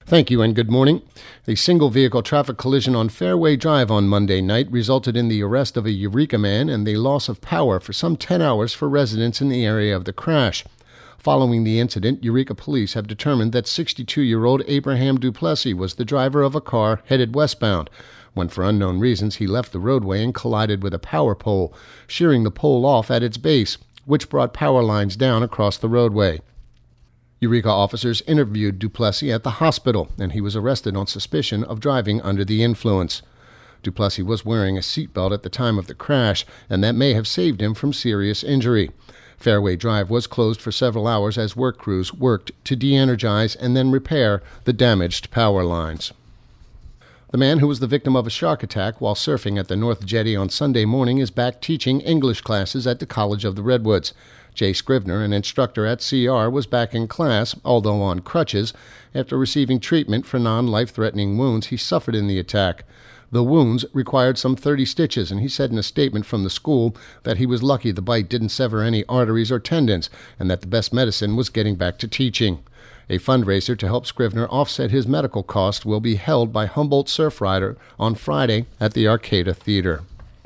Thank you and good morning. A single-vehicle traffic collision on Fairway Drive on Monday night resulted in the arrest of a Eureka man and the loss of power for some 10 hours for residents in the area of the crash. Following the incident, Eureka police have determined that 62-year-old Abraham Duplessis was the driver of a car headed westbound, when for unknown reasons he left the roadway and collided with a power pole, shearing the pole off at its base, which brought power lines down across the roadway. Eureka officers interviewed Duplessis at the hospital, and he was arrested on suspicion of driving under the influence. Duplessis was wearing a seatbelt at the time of the crash, and that may have saved him from serious injury. Fairway Drive was closed for several hours as work crews worked to de-energize and then repair the damaged power lines. The man who was the victim of a shark attack while surfing at the North Jetty on Sunday morning is back teaching English classes at the College of the Redwoods. Jay Scrivener, an instructor at CR, was back in class, although on crutches, after receiving treatment for non-life-threatening wounds he suffered in the attack. The wounds required some 30 stitches, and he said in a statement from the school that he was lucky the bite didn't sever any arteries or tendons, and that the best medicine was getting back to teaching. A fundraiser to help Scrivener offset his medical costs will be held by Humboldt Surfrider on Friday at the Arcata Theater.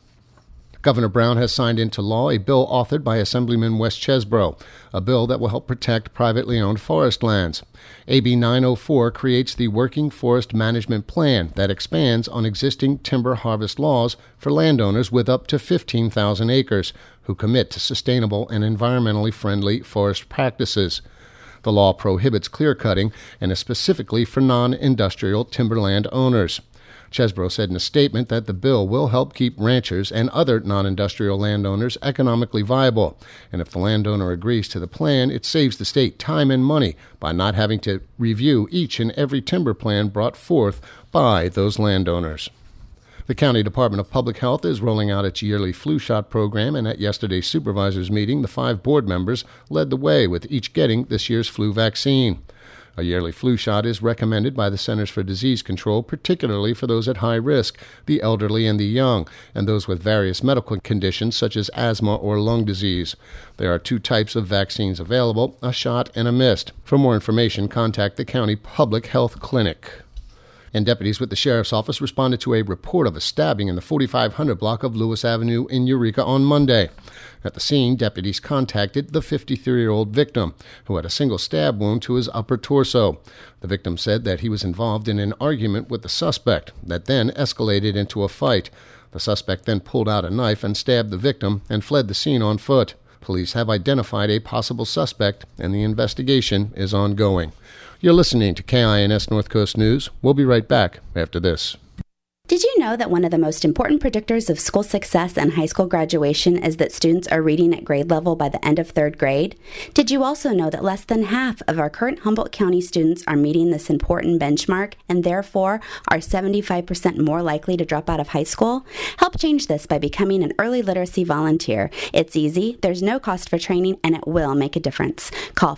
Governor Brown has signed into law a bill authored by Assemblyman Wes Chesbro, a bill that will help protect privately owned forest lands. AB 904 creates the Working Forest Management Plan that expands on existing timber harvest laws for landowners with up to 15,000 acres who commit to sustainable and environmentally friendly forest practices. The law prohibits clear-cutting and is specifically for non-industrial timberland owners. Chesbro said in a statement that the bill will help keep ranchers and other non-industrial landowners economically viable, and if the landowner agrees to the plan, it saves the state time and money by not having to review each and every timber plan brought forth by those landowners. The County Department of Public Health is rolling out its yearly flu shot program, and at yesterday's supervisors meeting, the 5 board members led the way, with each getting this year's flu vaccine. A yearly flu shot is recommended by the Centers for Disease Control, particularly for those at high risk, the elderly and the young, and those with various medical conditions such as asthma or lung disease. There are 2 types of vaccines available, a shot and a mist. For more information, contact the County Public Health Clinic. And deputies with the Sheriff's Office responded to a report of a stabbing in the 4500 block of Lewis Avenue in Eureka on Monday. At the scene, deputies contacted the 53-year-old victim, who had a single stab wound to his upper torso. The victim said that he was involved in an argument with the suspect that then escalated into a fight. The suspect then pulled out a knife and stabbed the victim and fled the scene on foot. Police have identified a possible suspect, and the investigation is ongoing. You're listening to KINS North Coast News. We'll be right back after this. Did you know that one of the most important predictors of school success and high school graduation is that students are reading at grade level by the end of 3rd grade? Did you also know that less than half of our current Humboldt County students are meeting this important benchmark and therefore are 75% more likely to drop out of high school? Help change this by becoming an early literacy volunteer. It's easy, there's no cost for training, and it will make a difference. Call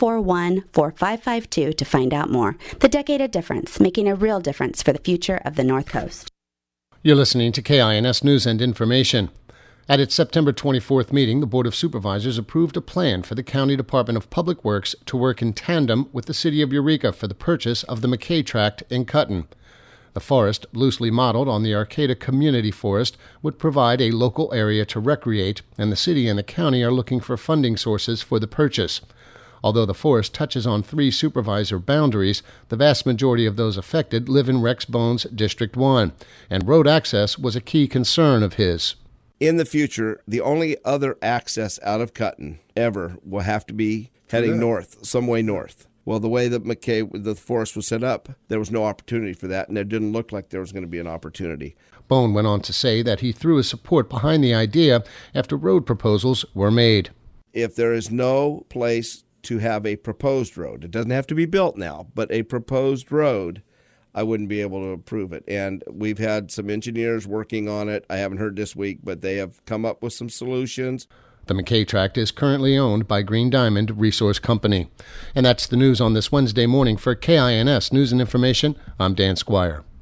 441-4552 to find out more. The Decade of Difference, making a real difference for the future of the North Coast. You're listening to KINS News and Information. At its September 24th meeting, the Board of Supervisors approved a plan for the County Department of Public Works to work in tandem with the City of Eureka for the purchase of the McKay Tract in Cutton. The forest, loosely modeled on the Arcata Community Forest, would provide a local area to recreate, and the city and the county are looking for funding sources for the purchase. Although the forest touches on 3 supervisor boundaries, the vast majority of those affected live in Rex Bones District 1, and road access was a key concern of his. In the future, the only other access out of Cutton ever will have to be heading north, some way north. Well, the way that the forest was set up, there was no opportunity for that, and it didn't look like there was going to be an opportunity. Bone went on to say that he threw his support behind the idea after road proposals were made. If there is no place to have a proposed road, it doesn't have to be built now, but a proposed road, I wouldn't be able to approve it. And we've had some engineers working on it. I haven't heard this week, but they have come up with some solutions. The McKay Tract is currently owned by Green Diamond Resource Company. And that's the news on this Wednesday morning. For KINS News and Information, I'm Dan Squire.